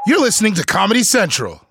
You're listening to Comedy Central.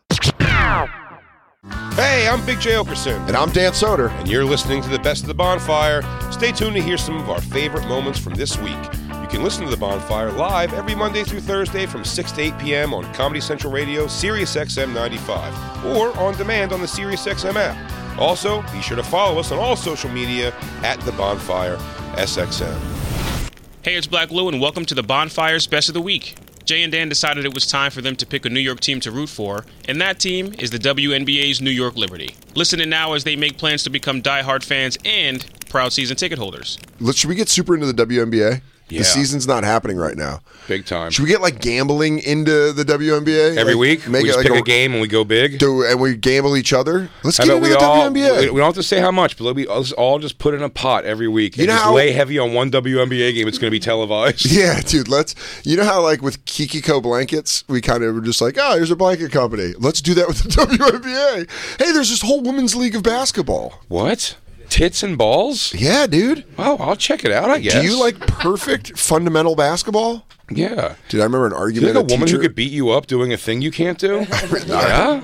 Hey, I'm Big J. Okerson. And I'm Dan Soder. And you're listening to the Best of the Bonfire. Stay tuned to hear some of our favorite moments from this week. You can listen to the Bonfire live every Monday through Thursday from 6 to 8 p.m. on Comedy Central Radio, SiriusXM 95, or on demand on the SiriusXM app. Also, be sure to follow us on all social media at The Bonfire SXM. Hey, it's Black Lou, and welcome to the Bonfire's Best of the Week. Jay and Dan decided it was time for them to pick a New York team to root for, and that team is the WNBA's New York Liberty. Listen in now as they make plans to become diehard fans and proud season ticket holders. Should we get super into the WNBA? Yeah. The season's not happening right now. Big time. Should we get like gambling into the WNBA? Every week? Make We it just like pick a game and we go big? And we gamble each other? Let's How get about into the WNBA. We don't have to say how much, but let's all just put in a pot every week and just lay heavy on one WNBA game. It's going to be televised. Yeah, dude, you know how like with Kikiko blankets, we kind of were just like, oh, here's a blanket company. Let's do that with the WNBA. Hey, there's this whole women's league of basketball. What? Tits and balls? Yeah, dude. Oh, I'll check it out, I guess. Do you like perfect fundamental basketball? Yeah. Dude, I remember an argument. You like a woman who could beat you up doing a thing you can't do? Yeah.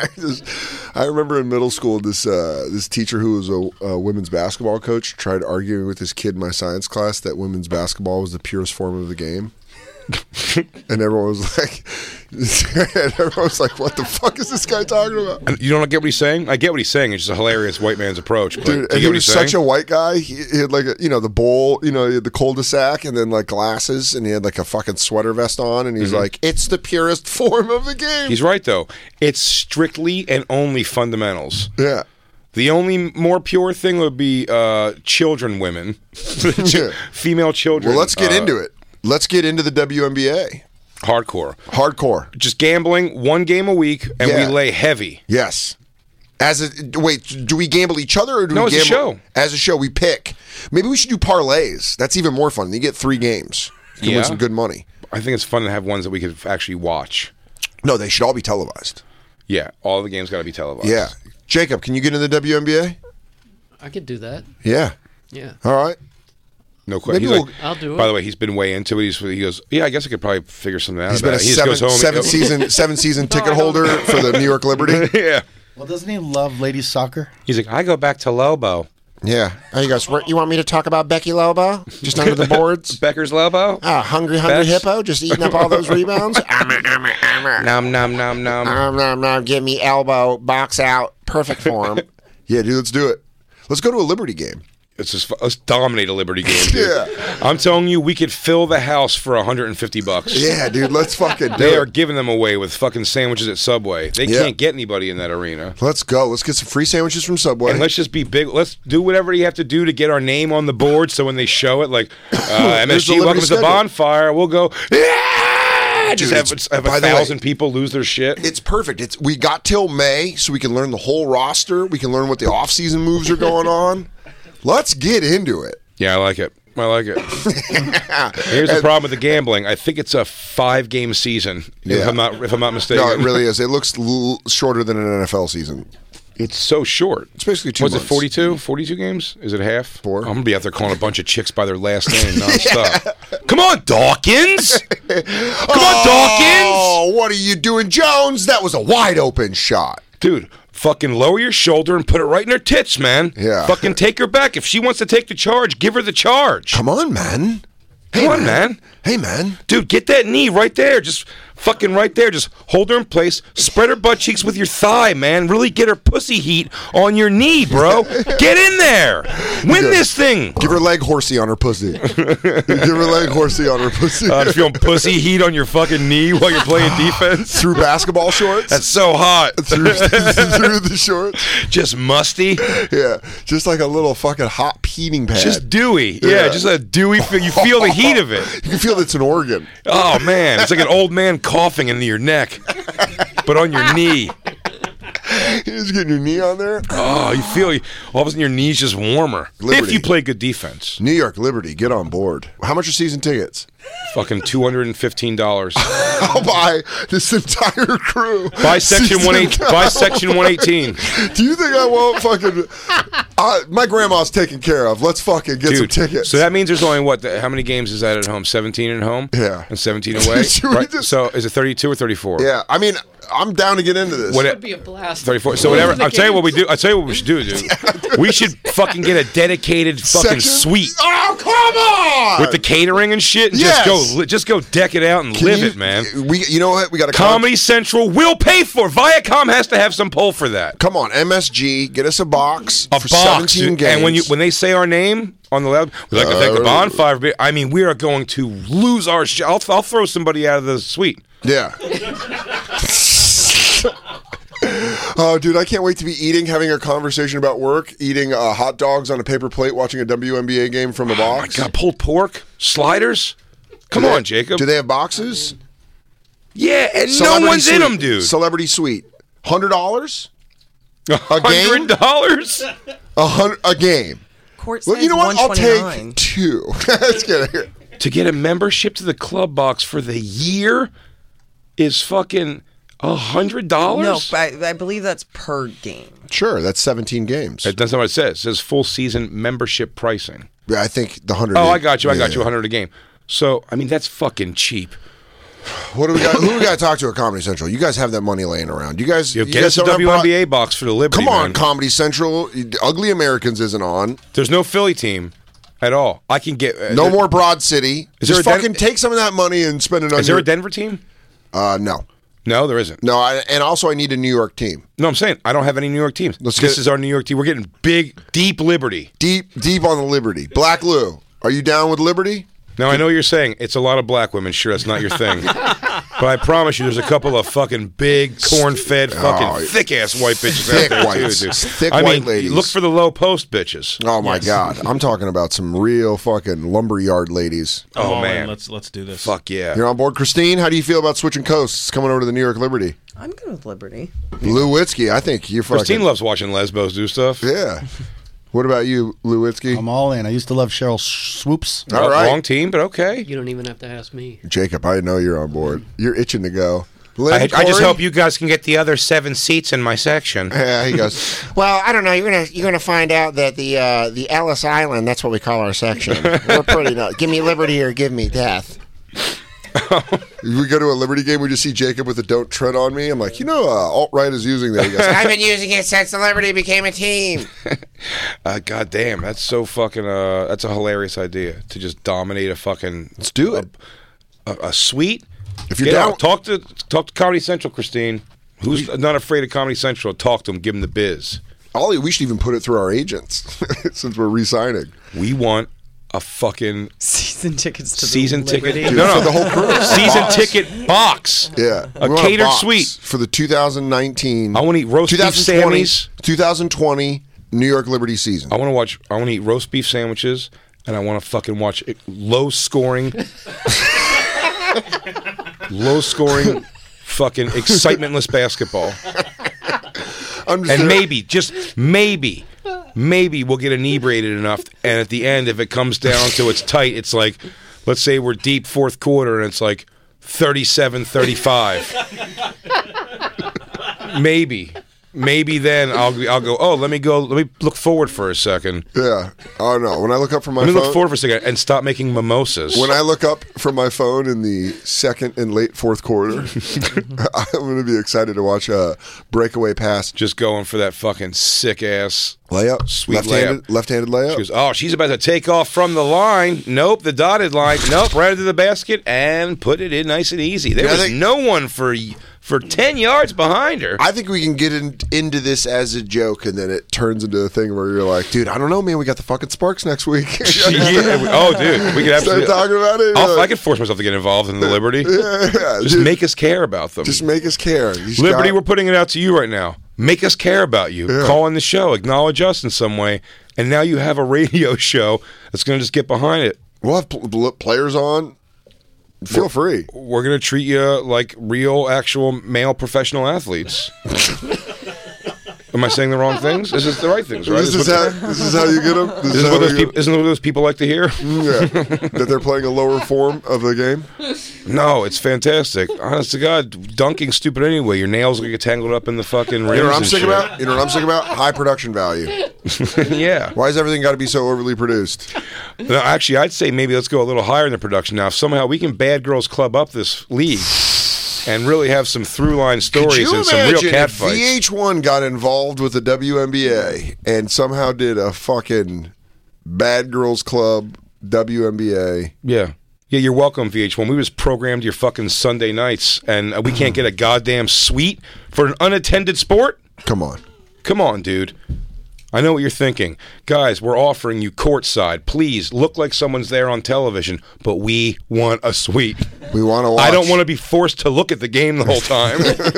I remember in middle school, this teacher who was a women's basketball coach tried arguing with this kid in my science class that women's basketball was the purest form of the game. And everyone was like, what the fuck is this guy talking about? And you don't get what he's saying? I get what he's saying. It's just a hilarious white man's approach. But Dude, and he was such a white guy. He had like the bowl, he had the cul-de-sac and then like glasses, and he had like a fucking sweater vest on, and he's like, it's the purest form of the game. He's right, though. It's strictly and only fundamentals. Yeah. The only more pure thing would be children, women. Female children. Well, let's get into it. Let's get into the WNBA. Hardcore. Just gambling, one game a week, and we lay heavy. Yes. Wait, do we gamble each other or do we gamble? As a show. As a show, we pick. Maybe we should do parlays. That's even more fun. You get 3 games. You can win some good money. I think it's fun to have ones that we could actually watch. No, they should all be televised. Yeah, all the games got to be televised. Yeah. Jacob, can you get into the WNBA? I could do that. Yeah. Yeah. All right. No question. I'll do it. By the way, he's been way into it. He goes, yeah, I guess I could probably figure something out. He's been a seven season ticket holder for the New York Liberty. Yeah. Well, doesn't he love ladies soccer? He's like, I go back to Lobo. Yeah. He goes, you want me to talk about Becky Lobo? Just under the boards? Becker's Lobo? Hungry hippo, just eating up all those rebounds? Nom, nom, nom, nom. Nom, nom, give me elbow, box out, perfect form. Yeah, dude, let's do it. Let's go to a Liberty game. Let's dominate a Liberty game, dude. Yeah. I'm telling you, we could fill the house for $150. Yeah, dude, let's fucking do it. They are giving them away with fucking sandwiches at Subway. They can't get anybody in that arena. Let's go. Let's get some free sandwiches from Subway. And let's just be big. Let's do whatever you have to do to get our name on the board so when they show it, like, MSG, welcome to the Bonfire, we'll go, yeah! Just have 1,000 people lose their shit. It's perfect. We got till May so we can learn the whole roster. We can learn what the off-season moves are going on. Let's get into it. Yeah, I like it. Here's the problem with the gambling. I think it's a 5-game season, if I'm not mistaken. No, it really is. It looks shorter than an NFL season. It's so short. It's basically 2 months. Was it 42? 42 games? Is it half? 4. I'm going to be out there calling a bunch of chicks by their last name nonstop. Come on, Dawkins! Come on, Dawkins! Oh, what are you doing, Jones? That was a wide open shot. Dude, fucking lower your shoulder and put it right in her tits, man. Yeah. Fucking take her back. If she wants to take the charge, give her the charge. Come on, man. Come on, man. Hey, man. Dude, get that knee right there. Just fucking right there. Just hold her in place. Spread her butt cheeks with your thigh, man. Really get her pussy heat on your knee, bro. Get in there. Win this thing. Give her leg horsey on her pussy. Give her leg horsey on her pussy. If you want pussy heat on your fucking knee while you're playing defense. Through basketball shorts? That's so hot. Through the shorts? Just musty. Yeah. Just like a little fucking hot heating pad. Just dewy. Yeah, just a dewy feel. You feel the heat of it. You can feel it's an organ. Oh, man. It's like an old man coughing into your neck, but on your knee. You're just getting your knee on there. Oh, you feel all of a sudden your knee's just warmer. Liberty. If you play good defense. New York Liberty, get on board. How much are season tickets? Fucking $215. I'll buy this entire crew. Buy section 118. Do you think I won't fucking? My grandma's taken care of. Let's fucking get some tickets. So that means there's only how many games is that at home? 17 at home? Yeah. And 17 away? Right? So is it 32 or 34? Yeah, I mean, I'm down to get into this. It would be a blast. 34. So whatever. I'll tell you what we do. I'll tell you what we should do, dude. We should fucking get a dedicated fucking suite. Oh, come on! With the catering and shit. And Yes. just go deck it out and live it, man. You know what? We got to Comedy Central will pay for it. Viacom has to have some pull for that. Come on, MSG, get us a box A for box, 17 dude. games. And when they say our name on the loud, we like to thank the Bonfire. I mean, we are going to lose our shit. I'll throw somebody out of the suite. Yeah. Oh, dude, I can't wait to be having a conversation about work, eating hot dogs on a paper plate, watching a WNBA game from a box. Oh my God, pulled pork, sliders. Come on, Jacob. Do they have boxes? Yeah, and no one's in them, dude. Celebrity suite. $100 a game. $100. A game. Court Well, you know what? I'll $129. take 2. Let's get it. To get a membership to the club box for the year is fucking $100. No, but I believe that's per game. Sure, that's 17 games. That's not what it says. It says full season membership pricing. Yeah, I think the 100. Oh, I got you. I got you. Yeah. 100 a game. So, I mean, that's fucking cheap. What do we got? Who we got to talk to at Comedy Central? You guys have that money laying around. You guys, Get you us guys a don't have WNBA box for the Liberty. Come on, man. Comedy Central. Ugly Americans isn't on. There's no Philly team at all. I can get No more Broad City. Is there Just a Den- fucking take some of that money and spend it on. Is there a Denver team? No, No, there isn't. no. And also, I need a New York team. No, I'm saying I don't have any New York teams. Let's This get- is our New York team. We're getting big, deep Liberty. Deep on the Liberty. Black Lou, are you down with Liberty? Now, I know you're saying it's a lot of black women. Sure, that's not your thing. But I promise you, there's a couple of fucking big, corn-fed, fucking thick-ass white bitches Thick out there, whites. too, dude. Thick I white mean, ladies. look for the low-post bitches. Oh my God, I'm talking about some real fucking lumberyard ladies. Oh, All man. in. Let's do this. Fuck yeah. You're on board, Christine. How do you feel about switching coasts, coming over to the New York Liberty? I'm good with Liberty. Lou Witzke, I think you're fucking. Christine loves watching lesbos do stuff. Yeah. What about you, Lou Witzke? I'm all in. I used to love Cheryl Swoops. All right. Wrong team, but okay. You don't even have to ask me. Jacob, I know you're on board. You're itching to go. Lynn, I just Corey? hope you guys can get the other 7 seats in my section. Yeah, he goes. Well, I don't know. You're gonna find out that the Ellis Island. That's what we call our section. We're pretty nuts. Give me liberty or give me death. We go to a Liberty game, we just see Jacob with the "Don't Tread on Me." I'm like, alt-right is using that. He goes, I've been using it since the Liberty became a team. God damn, that's so fucking. That's a hilarious idea to just dominate a fucking. Let's do it. A suite. If you're Get down, out. Talk to Comedy Central, Christine. Who's not afraid of Comedy Central? Talk to them. Give them the biz. Ollie, we should even put it through our agents since we're re-signing. We want a fucking Season tickets to season the Liberty. ticket. For the whole crew. Season ticket box. Yeah, A we want catered box suite. for the 2019. I want to eat roast beef 2020, Sammys. 2020 New York Liberty season. I want to eat roast beef sandwiches, and I want to fucking watch low scoring, fucking excitementless basketball. And maybe, just maybe we'll get inebriated enough, and at the end, if it comes down to it's tight, it's like, let's say we're deep fourth quarter, and it's like 37-35. Maybe then I'll go. Oh, let me look forward for a second. Yeah. Oh no. When I look up from my Let me phone, look forward for a second and stop making mimosas. when I look up from my phone in the second and late fourth quarter, I'm going to be excited to watch a breakaway pass Just going for that fucking sick ass layup, Sweet left-handed layup. She goes, oh, she's about to take off from the line. Nope, the dotted line. Nope, right into the basket and put it in nice and easy. There Yeah, I was think- no one for 10 yards behind her. I think we can get into this as a joke, and then it turns into a thing where you're like, dude, I don't know, man. We got the fucking Sparks next week. Oh, dude, we could Start absolutely. talking about it. I could force myself to get involved in the Liberty. Yeah, Just dude, make us care about them. just make us care. You just Liberty, got- we're putting it out to you right now. Make us care about you. Yeah. Call in the show. Acknowledge us in some way. And now you have a radio show that's going to just get behind it. We'll have players on. Feel free. We're going to treat you like real, actual male professional athletes. Am I saying the wrong things? This is the right things, right? This is how you get them? Isn't what those people like to hear? Yeah, that they're playing a lower form of the game? No, it's fantastic. Honest to God, dunking's stupid anyway. Your nails will get tangled up in the fucking rims. You know what I'm and sick shit. about? You know what I'm sick about? High production value. Yeah. Why has everything got to be so overly produced? No, actually, I'd say maybe let's go a little higher in the production now. If somehow we can bad girls club up this league and really have some through-line stories and some real cat if fights. VH1 got involved with the WNBA and somehow did a fucking Bad Girls Club WNBA? Yeah. Yeah, you're welcome, VH1. We was programmed your fucking Sunday nights, and we can't get a goddamn suite for an unattended sport? Come on. Come on, dude. I know what you're thinking. Guys, we're offering you courtside. Please, look like someone's there on television, but we want a suite. We want to watch. I don't want to be forced to look at the game the whole time.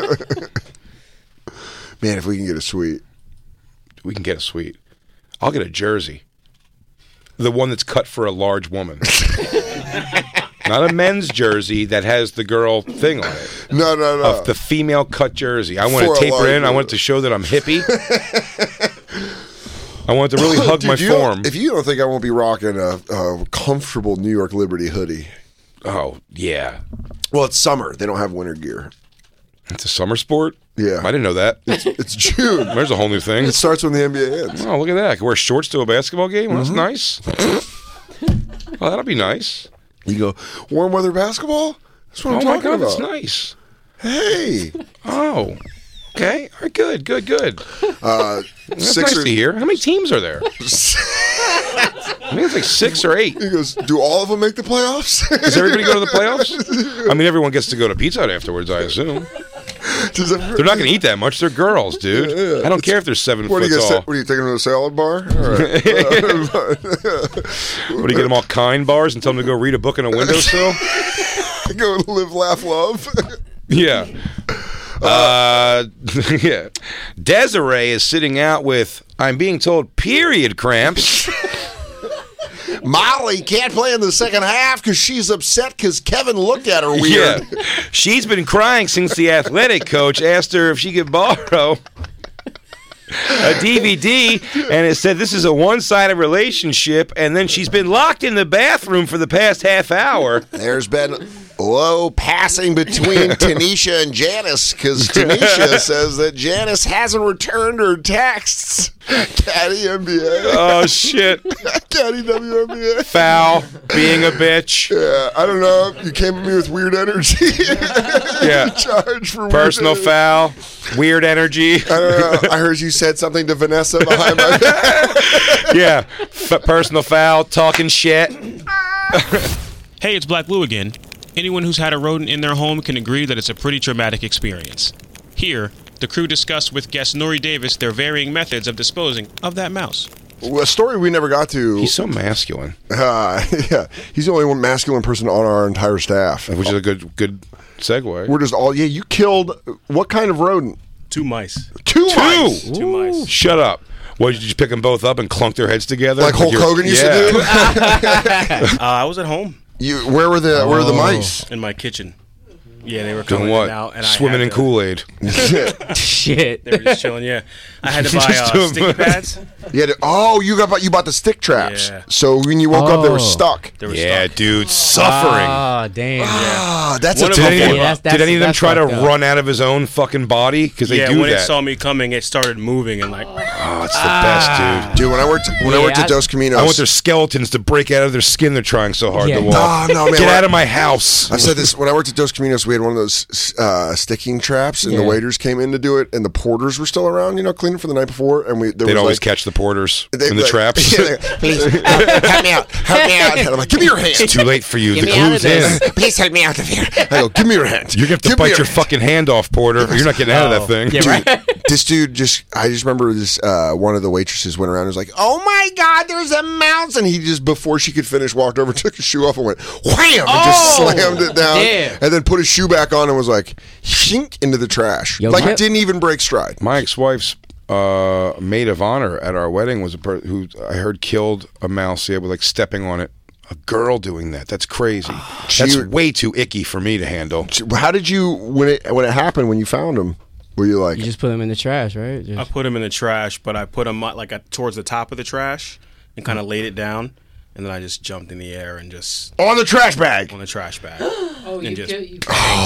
Man, if we can get a suite. We can get a suite. I'll get a jersey. The one that's cut for a large woman. Not a men's jersey that has the girl thing on it. No. The female cut jersey. I want For to a taper large in. I woman. want it to show that I'm hippie. I want it to really hug Dude, my you don't- form. If you don't think I won't be rocking a comfortable New York Liberty hoodie. Oh, yeah. Well, it's summer. They don't have winter gear. It's a summer sport? Yeah. I didn't know that. It's June. There's a whole new thing. It starts when the NBA ends. Oh, look at that. I can wear shorts to a basketball game? Well, that's nice. Well, that'll be nice. You go, warm weather basketball? That's what I'm Oh, my talking God, about. that's nice. Hey. Oh. Okay. All right, good. That's nice to hear. How many teams are there? I think it's like 6 or 8. He goes, do all of them make the playoffs? Does everybody go to the playoffs? I mean, everyone gets to go to Pizza Hut afterwards, I assume. They're not going to eat that much. They're girls, dude. Yeah. I don't care if they're 7 What foot do you tall. What are you taking them to a salad bar? All right. What do you get them all kind bars and tell them to go read a book in a windowsill? Go live, laugh, love. Yeah. Yeah. Desiree is sitting out with, I'm being told, period cramps. Molly can't play in the second half because she's upset because Kevin looked at her weird. Yeah. She's been crying since the athletic coach asked her if she could borrow a DVD, and it said this is a one-sided relationship, and then she's been locked in the bathroom for the past half hour. There's been low passing between Tanisha and Janice because Tanisha says that Janice hasn't returned her texts. Caddy NBA. Oh, shit. Caddy WNBA. Foul. Being a bitch. Yeah, I don't know. You came at me with weird energy. Yeah. Charge for Personal weird foul. Weird energy. I don't know. I heard you said something to Vanessa behind my back. Yeah. Personal foul. Talking shit. Hey, it's Black Lou again. Anyone who's had a rodent in their home can agree that it's a pretty traumatic experience. Here, the crew discussed with guest Nori Davis their varying methods of disposing of that mouse. Well, a story we never got to. He's so masculine. Yeah, he's the only one masculine person on our entire staff. Which is a good segue. We're just all, yeah, you killed, what kind of rodent? 2 mice. Two mice. 2 mice. Shut up. What, did you just pick them both up and clunk their heads together? Like Hulk Hogan used to do? I was at home Where were the mice? in my kitchen. Yeah, they were Doing coming what? in and out. And Swimming in Kool-Aid. Shit. They were just chilling, yeah. I had to buy Just doing- sticky pads. You bought the stick traps. Yeah. So when you woke up, they were stuck. They were Yeah, stuck. dude. Suffering. Ah, damn. Ah, that's One a of tough them- one. Yeah, Did any of them that's try to fucked up. run out of his own fucking body? Because they Yeah, do when that. it saw me coming, it started moving and like, Oh, it's the best, dude. Dude, when I worked at Dos Caminos, I want their skeletons to break out of their skin. They're trying so hard Yeah. to walk. No, man. Get out of my house. I've said this when I worked at Dos Caminos. We had one of those sticking traps, and the Yeah. waiters came in to do it, and the porters were still around, cleaning for the night before, and They'd always catch the porters in the like- traps. Yeah, they're like, please help me out, And I'm like, give me your hand. It's too late for you. Get The me out glue's of this. in. Please help me out of here. I go, give me your hand. You're going to have to bite your fucking hand off, Porter. Or you're not getting out of that thing. Yeah, right. This dude I just remember this, one of the waitresses went around and was like, oh my God, there's a mouse. And he just, before she could finish, walked over, took his shoe off and went, wham, and just slammed it down. damn. And then put his shoe back on and was like, shink into the trash. Yo, like my- it didn't even break stride. My ex-wife's maid of honor at our wedding was a person who I heard killed a mouse. Yeah, with like stepping on it. A girl doing that. That's crazy. That's way too icky for me to handle. How did you, when it happened, when you found him? Were you like? You just put them in the trash, right? I put them in the trash, but I put them towards the top of the trash and kind of laid it down, and then I just jumped in the air and just on the trash bag. On the trash bag. Oh, and you just, dude,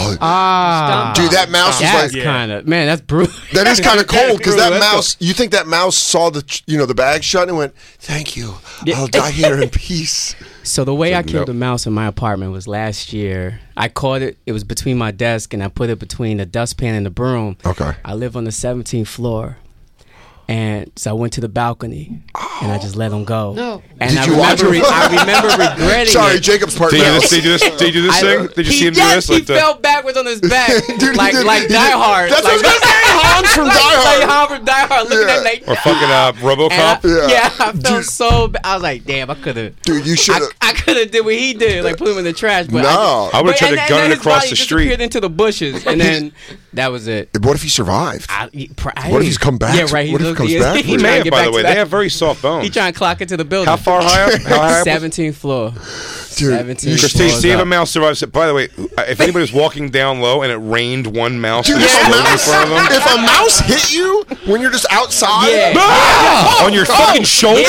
that mouse was that's like kind of man. That's brutal. That is kind of cold because that That's mouse. You think that mouse saw the bag shut and went, "Thank you, I'll die here in peace." So the way I Nope. killed a mouse in my apartment was last year. I caught it. It was between my desk, and I put it between the dustpan and the broom. Okay. I live on the 17th floor, and so I went to the balcony, and I just let him go. No. And Did I you watch remember, him? I remember regretting Sorry, it. Jacob's part. Did you mouse. do this thing? Did you see him do this? He fell backwards on his back, Dude, like he did. like He did. Die Hard. That's what I was gonna say. Hans from Die Hard. Like Hans from Die Hard. Looking at like. Or fucking RoboCop? And Yeah. I felt so bad. I was like, damn, I could have. Dude, you should have. I could have did what he did, like put him in the trash. But No. I would've tried to and gun then it his across body the just street. appeared into the bushes, and then that was it. What if he survived? What What if he's come back? Yeah, right. What if he comes he back? He trying may to have, get by back the to way. that. They have very soft bones. He trying to clock into the building. How far high up? How high up? 17th floor. Dude, 17th Christine, floor see if up. a mouse survives. By the way, if anybody was walking down low and it rained one mouse Dude, to if a explode in mouse- front of them if a mouse hit you when you're just outside, Yeah. on your fucking shoulder,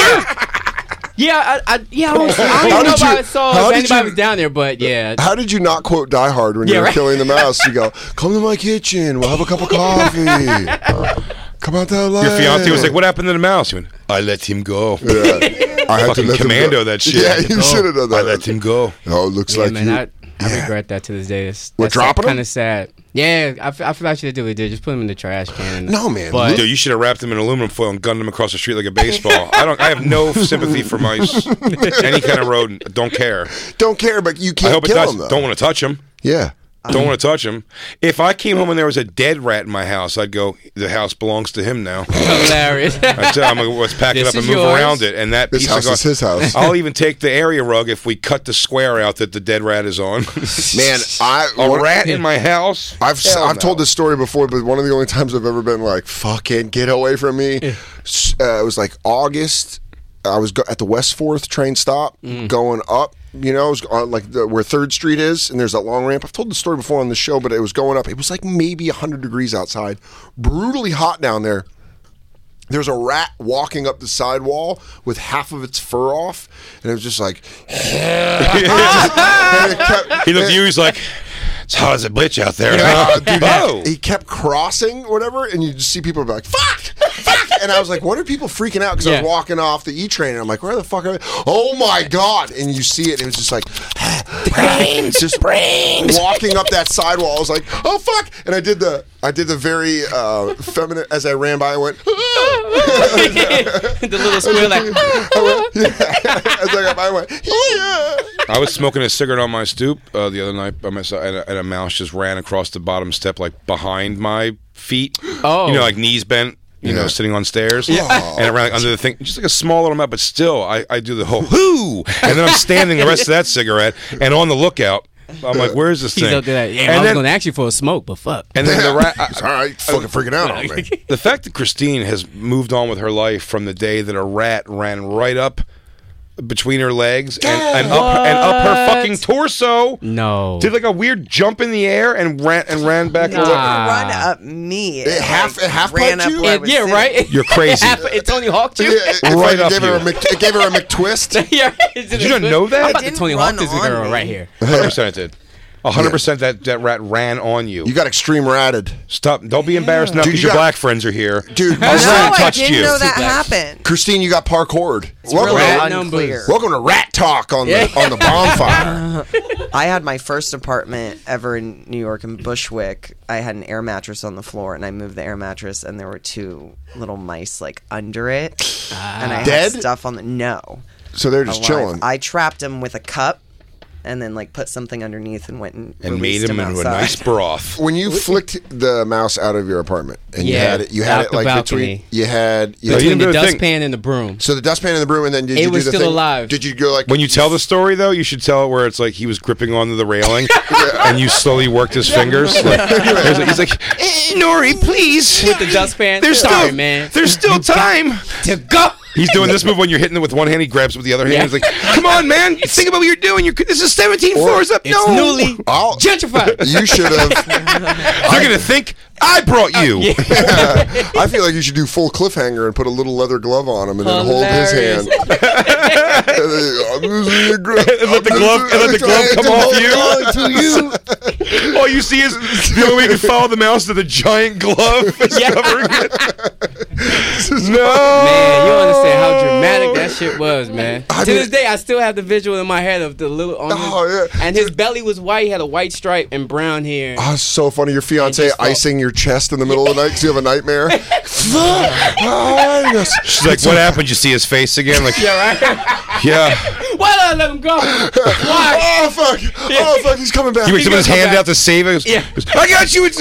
Yeah, I don't How know did if you- I saw how if did anybody you- was down there, but yeah. How did you not quote Die Hard when you Yeah, were right. killing the mouse? You go, come to my kitchen. We'll have a cup of coffee. Come out that light. your fiance was like, "What happened to the mouse?" You went, "I let him go." Yeah. I had Fucking to let him commando go. that shit. Yeah, you should have done that. I let him go. Oh, it looks Yeah, like man, you. I regret that to this day. What, dropping kind him? of sad. Yeah, I feel I should have did what we did. Just put him in the trash can. No, man. But Dude, you should have wrapped him in aluminum foil and gunned him across the street like a baseball. I have no sympathy for mice. Any kind of rodent. Don't care. Don't care, but you I can't hope it kill does. him, though. Don't want to touch him. Yeah. Don't want to touch him. If I came home and there was a dead rat in my house, I'd go, the house belongs to him now. hilarious. I'd say, I'm going to let's pack it This up and is move yours. around it. And that This piece house of is his house. I'll even take the area rug if we cut the square out that the dead rat is on. Man, A rat in my house? I've Hell no. told this story before, but one of the only times I've ever been like, "Fucking get away from me." It was like August. I was at the West 4th train stop going up. You know, it was on like where 3rd Street is, and there's that long ramp. I've told the story before on the show, but it was going up. It was like maybe 100 degrees outside, brutally hot down there. There's a rat walking up the sidewall with half of its fur off, and it was just like. And it kept- He looked at you, he's like, it's hot as a bitch out there. Dude, Oh. he kept crossing, whatever, and you just see people be like, "Fuck, fuck!" And I was like, "What are people freaking out?" Because I Yeah. was walking off the E train, and I'm like, "Where the fuck are they?" Oh my god! And you see it, and it was just like, brains, just brains, walking up that sidewall. I was like, "Oh fuck!" And I did the very feminine as I ran by. I went, The little squeal like. as I got by, I went, yeah. I was smoking a cigarette on my stoop the other night by myself, and a mouse just ran across the bottom step, like behind my feet. Oh. You know, like knees bent. You know, sitting on stairs, and it ran like, under the thing, just like a small little mouse. But still, I do the whole whoo, and then I'm standing the rest of that cigarette, and on the lookout. I'm like, where is this He's thing? up there like, yeah, And I was then- going to ask you for a smoke, but fuck. And then the rat. It's all right, fucking freaking out on me. The fact that Christine has moved on with her life from the day that a rat ran right up between her legs and up her fucking torso. No. Did like a weird jump in the air and ran back Not away. run up me. It half ran piped up you? where I was Yeah, sitting. right? You're crazy. It Tony Hawked you? It Right up gave her you. it gave her a McTwist. Yeah. Did you not know that? I'm about to didn't Tony run Hawk this on girl me. right here. 100% it did. 100% that rat ran on you. You got extreme ratted. Stop. Don't be embarrassed now Dude, because you your got- black friends are here. Dude, No, I I touched didn't you. know that Black. happened. Christine, you got parkoured. Really Rat unclear. Welcome to Rat Talk on the bonfire. I had my first apartment ever in New York in Bushwick. I had an air mattress on the floor, and I moved the air mattress, and there were 2 little mice like under it, and I Dead? had stuff on the no. So they're just alive. chilling. I trapped them with a cup, and then like put something underneath and went and made released him into a outside. nice broth. When you flicked the mouse out of your apartment and Yeah, you had out it the like balcony. between you had No, you Between didn't the do the thing. dustpan and the broom. so the dustpan and the broom, and then did It you was do the still thing? alive. Did you go like When you tell the story, though, you should tell it where it's like he was gripping onto the railing and you slowly worked his fingers. He's like, Nori, please. With the dustpan? There's Sorry, still, man. There's still time. To go. He's doing this move when you're hitting it with one hand. He grabs it with the other hand. He's like, come on, man. Think about what you're doing. This is 17 floors up. It's No. newly I'll- gentrified. You should have. They're going to think I brought you. I feel like you should do full cliffhanger and put a little leather glove on him and then hold his hand. I'm losing your grip. And let the glove come off you. All you see is the only way you can follow the mouse to the giant glove. Covering it. No, Man, you don't understand how dramatic that shit was, man. To this day, I still have the visual in my head of the little and his belly was white. He had a white stripe and brown hair. Oh, it's so funny. Your fiance icing your chest in the middle of the night because you have a nightmare. She's like, what happened? You see his face again? Like, Yeah, right? yeah. Why did I let him go? Why? Oh, fuck. Oh, fuck. He's coming back. He puts his hand out to save him. Yeah. I got you.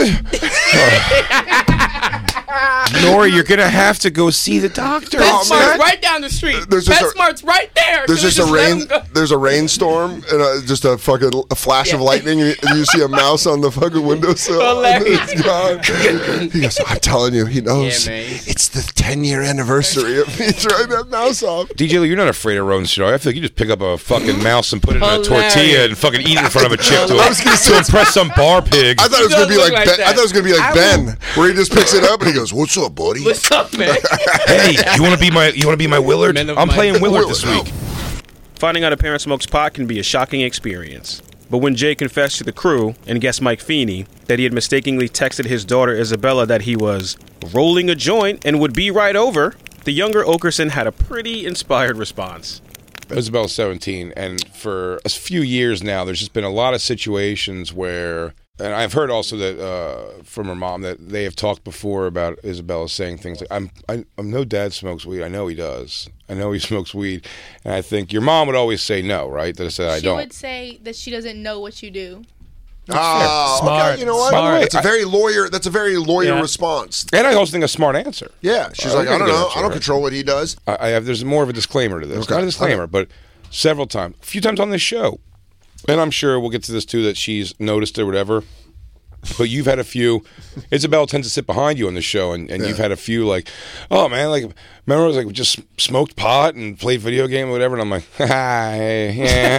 Nori, you're going to have to go see the doctor. PetSmart's right down the street. PetSmart's right there. There's just there's a rainstorm and just a flash of lightning and you see a mouse on the fucking windowsill. Hilarious. He goes, I'm telling you, he knows. Yeah, man. It's the 10-year anniversary of me trying that mouse off. DJ Lee, you're not afraid of rodent shit. I feel like you just pick up a fucking mouse and put it in a Hilarious. tortilla and fucking eat it in front of a chick to impress some bar pig. I thought it was gonna be look like like Ben, I that. thought it was gonna be like Ben, where he just picks it up and he goes, "What's up, buddy?" What's up, man? Hey, you want to be my Willard? Men of I'm my- playing Willard this week. Finding out a parent smokes pot can be a shocking experience. But when Jay confessed to the crew and guest Mike Feeney that he had mistakenly texted his daughter Isabella that he was rolling a joint and would be right over, the younger Okerson had a pretty inspired response. Isabella's 17, and for a few years now, there's just been a lot of situations where, and I've heard also that from her mom that they have talked before about Isabella saying things like, "I know Dad smokes weed. I know he does. I know he smokes weed." And I think your mom would always say no, right? That I said I She don't. would say that she doesn't know what you do. Smart. Okay, you know what? Smart. That's a very lawyer response. And I also think a smart answer. Yeah, she's like, I don't know. I don't control what he does. I have. There's more of a disclaimer to this. Okay. Not a disclaimer, but a few times on this show, and I'm sure we'll get to this too, that she's noticed or whatever. But you've had a few. Isabella tends to sit behind you on the show, and you've had a few like, oh man, like remember I was like we just smoked pot and played video game or whatever, and I'm like, yeah,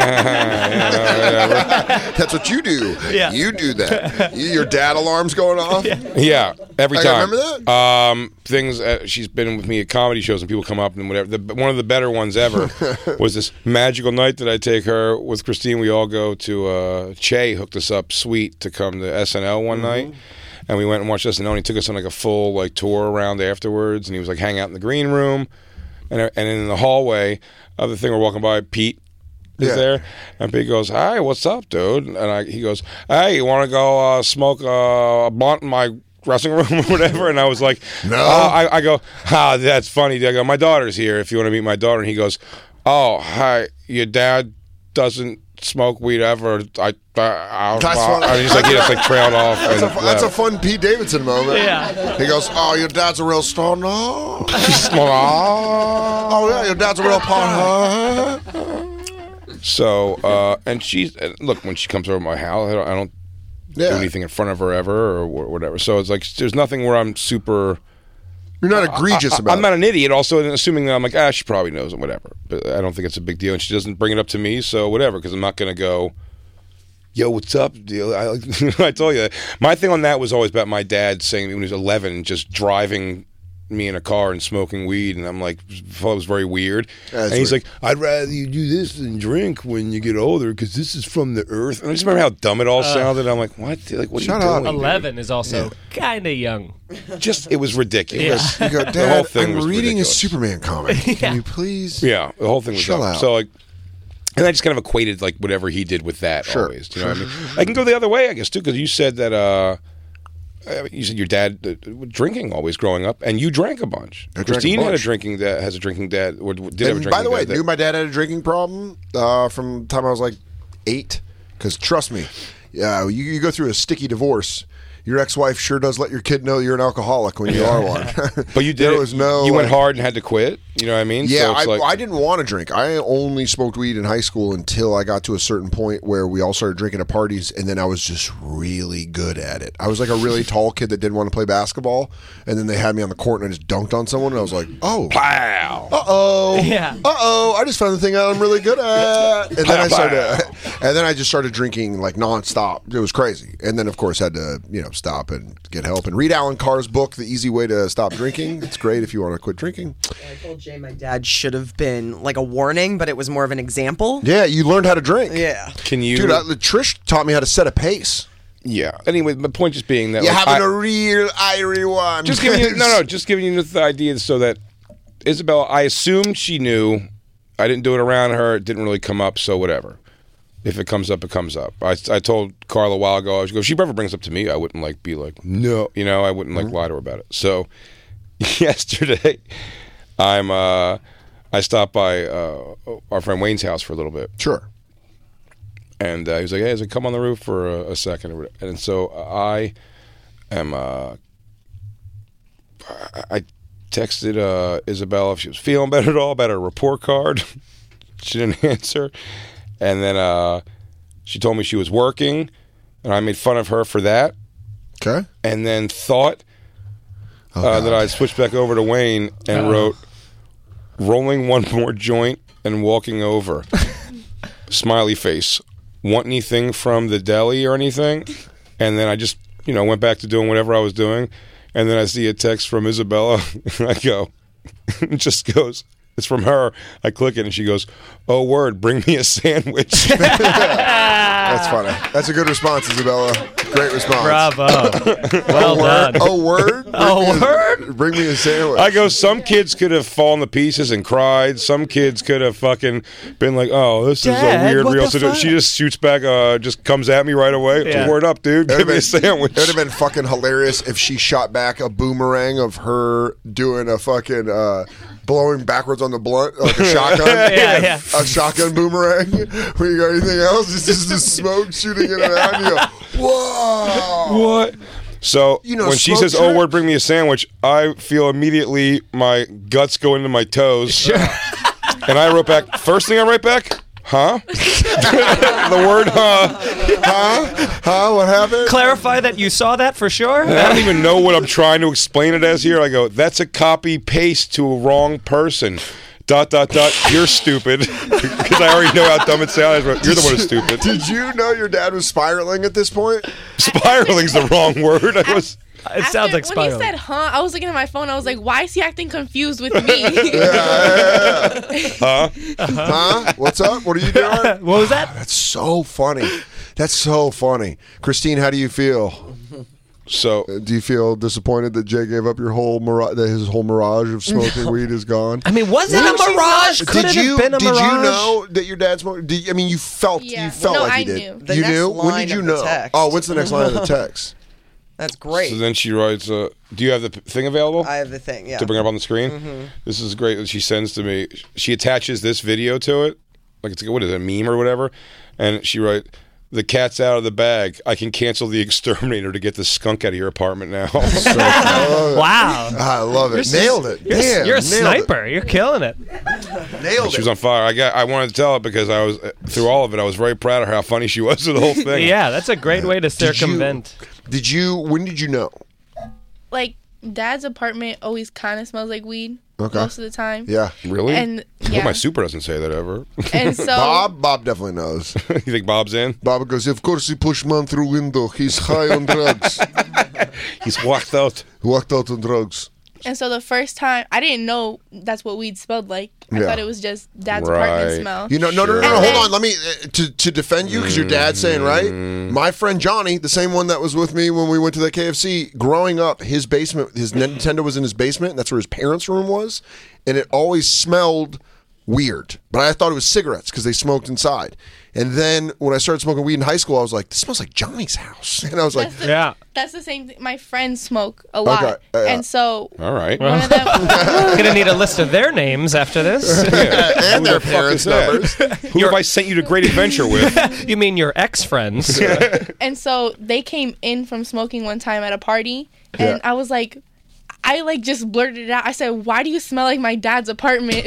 That's what you do. Yeah. You do that. Your dad alarm's going off. yeah, every I time. remember that. Things she's been with me at comedy shows, and people come up and whatever. One of the better ones ever was this magical night that I take her with Christine. We all go to Che hooked us up sweet to come to SNL one night, and we went and watched SNL. And he took us on like a full like tour around afterwards, and he was like hanging out in the green room, and in the hallway of the thing we're walking by, Pete is there, and Pete goes, "Hi, what's up, dude?" And he goes, "Hey, you want to go smoke a blunt in my dressing room or whatever?" And I was like, No. I go, that's funny. I go, my daughter's here if you want to meet my daughter. And he goes, "Oh, hi, your dad doesn't smoke weed ever." That's And funny. he's like, he just like trailed off. That's a fun Pete Davidson moment. Yeah. He goes, "Oh, your dad's a real stoner." Oh Oh, yeah, your dad's a real pothead. So, and look, when she comes over to my house, I don't do anything in front of her ever or whatever. So it's like, there's nothing where I'm super. You're not egregious about it. I'm not an idiot. Also, assuming that I'm like, she probably knows it, whatever. But I don't think it's a big deal, and she doesn't bring it up to me, so whatever. Because I'm not going to go, "Yo, what's up, deal?" I told you, my thing on that was always about my dad saying when he was 11, just driving me in a car and smoking weed, and I'm like, thought it was very weird. That's and he's weird. like, "I'd rather you do this than drink when you get older, because this is from the earth." And I just remember how dumb it all sounded. I'm like, what? Like, what Shut are you up. doing? 11 is also kind of young. Just, it was ridiculous. You go, The "Dad, whole thing I'm was reading ridiculous. a Superman comic. Can you please?" Yeah, the whole thing was Chill dumb. out. So like, and I just kind of equated like whatever he did with that always. Do you know what I mean? Sure. I can go the other way, I guess, too, because you said that. You said your dad drinking always growing up, and you drank a bunch. I drank a Christine bunch. has a drinking dad, or did have a drinking dad. By the way, knew my dad had a drinking problem from the time I was like 8. Because trust me, you go through a sticky divorce. Your ex-wife sure does let your kid know you're an alcoholic when you are one. But you did. There was no. You went hard and had to quit. You know what I mean? Yeah, So it's like, I didn't want to drink. I only smoked weed in high school until I got to a certain point where we all started drinking at parties, and then I was just really good at it. I was like a really tall kid that didn't want to play basketball, and then they had me on the court, and I just dunked on someone, and I was like, "Oh, wow, uh-oh, Yeah. uh-oh, I just found the thing out I'm really good at." And then I just started drinking like nonstop. It was crazy. And then, of course, had to, stop and get help. And read Alan Carr's book, The Easy Way to Stop Drinking. It's great if you want to quit drinking. I told Jay my dad should have been like a warning, but it was more of an example. Yeah, you learned how to drink. Yeah. Can you... Dude, Trish taught me how to set a pace. Yeah. Anyway, my point just being that... You're having a real Irie one. Just giving you... just giving you the idea so that Isabella, I assumed she knew. I didn't do it around her. It didn't really come up, so whatever. If it comes up, it comes up. I told Carla a while ago, if she ever brings it up to me, I wouldn't be like, no. I wouldn't lie to her about it. So yesterday, I stopped by our friend Wayne's house for a little bit. Sure. And he was like, hey, come on the roof for a second. And so I texted Isabella if she was feeling better at all, about her report card. She didn't answer. And then she told me she was working, and I made fun of her for that. Okay. And then thought that I'd switch back over to Wayne and wrote, rolling one more joint and walking over. Smiley face. Want anything from the deli or anything? And then I just, went back to doing whatever I was doing. And then I see a text from Isabella, and I go, it just goes, it's from her. I click it, and she goes, oh, word, bring me a sandwich. That's funny. That's a good response, Isabella. Great response. Bravo. Well done. Oh, word? Bring me a sandwich. I go, some kids could have fallen to pieces and cried. Some kids could have fucking been like, oh, this is a weird real situation. She just shoots back, just comes at me right away. Yeah. Word up, dude. Give me a sandwich. It would have been fucking hilarious if she shot back a boomerang of her doing a fucking... blowing backwards on the blunt like a shotgun. Yeah. A shotgun boomerang. When you got anything else, it's just the smoke shooting in and out. And you go, whoa. What? So when she says, oh, word, bring me a sandwich, I feel immediately my guts go into my toes. Sure. And I wrote back, first thing I write back, huh? The word huh? What happened? Clarify that you saw that for sure? I don't even know what I'm trying to explain it as here. I go, that's a copy paste to a wrong person. ... You're stupid. Because I already know how dumb it sounds. You're the one who's stupid. Did you know your dad was spiraling at this point? Spiraling's the wrong word. It sounds like when spiraling. he said, huh, I was looking at my phone. I was like, why is he acting confused with me? Huh? What's up? What are you doing? What was that? That's so funny. That's so funny. Christine, how do you feel? So, do you feel disappointed that Jay gave up your whole that his whole mirage of smoking weed is gone? I mean, was it a mirage? Could it have been a mirage? Did you know that your dad smoked? You felt Yeah. you felt No, like I he did. knew. You knew? When did you know? Text. Oh, what's the next line of the text? That's great. So then she writes, do you have the thing available? I have the thing, yeah. To bring up on the screen? Mm-hmm. This is great that she sends to me. She attaches this video to it. Like, it's what is it, a meme or whatever? And she writes, the cat's out of the bag. I can cancel the exterminator to get the skunk out of your apartment now. Wow. I love it. Nailed it. Damn, you're a nailed sniper. You're killing it. Nailed She was on fire. I wanted to tell it because I was, through all of it, I was very proud of how funny she was with the whole thing. Yeah, that's a great way to circumvent. When did you know? Like, Dad's apartment always kind of smells like weed most of the time. Yeah. Really? And I yeah. hope my super doesn't say that ever. And so Bob definitely knows. You think Bob's in? Bob goes, of course he pushed man through window. He's high on drugs. He's whacked out. Whacked out on drugs. And so the first time, I didn't know that's what weed smelled like. I Yeah. thought it was just Dad's apartment smell. You know, no, And hold then- on. Let me to defend you because your dad's saying right. My friend Johnny, the same one that was with me when we went to the KFC, growing up, his basement, his Nintendo was in his basement. And that's where his parents' room was, and it always smelled weird. But I thought it was cigarettes because they smoked inside. And then when I started smoking weed in high school, I was like, this smells like Johnny's house. And I was like, That's the same thing. My friends smoke a lot. Okay, And so All right. one of them Gonna need a list of their names after this. and their parents' numbers. Who have I sent you to Great Adventure with? You mean your ex-friends? and so they came in from smoking one time at a party, and Yeah. I was like, I like just blurted it out. I said, "Why do you smell like my dad's apartment?"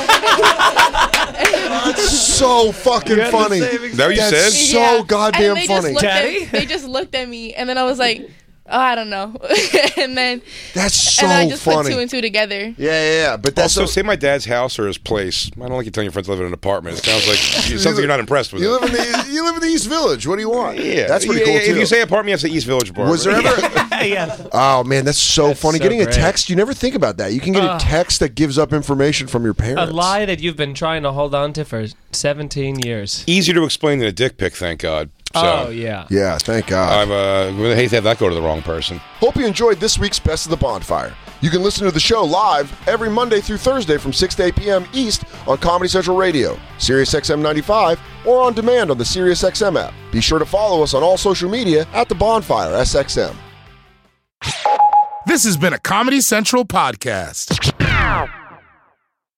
That's so fucking funny. Is that what you That's said? so Yeah. goddamn And they funny. Just they just looked at me, and then I was like, Oh, I don't know. And then That's so and then I just funny. put two and two together. Yeah. But that's Also, say my dad's house or his place. I don't like you telling your friends to live in an apartment. It sounds like you're not impressed with it. you live in the East Village. What do you want? Yeah, That's pretty cool too. If you say apartment, you have to say East Village bar. Was there ever? Yeah. Oh man, that's so funny. so Getting a great. text, you never think about that. You can get a text that gives up information from your A parents. lie that you've been trying to hold on to for 17 years. Easier to explain than a dick pic, thank God. So, Oh, yeah. Yeah, thank God. I'm gonna hate to have that go to the wrong person. Hope you enjoyed this week's Best of the Bonfire. You can listen to the show live every Monday through Thursday from 6 to 8 p.m. East on Comedy Central Radio, Sirius XM 95, or on demand on the Sirius XM app. Be sure to follow us on all social media at The Bonfire SXM. This has been a Comedy Central podcast.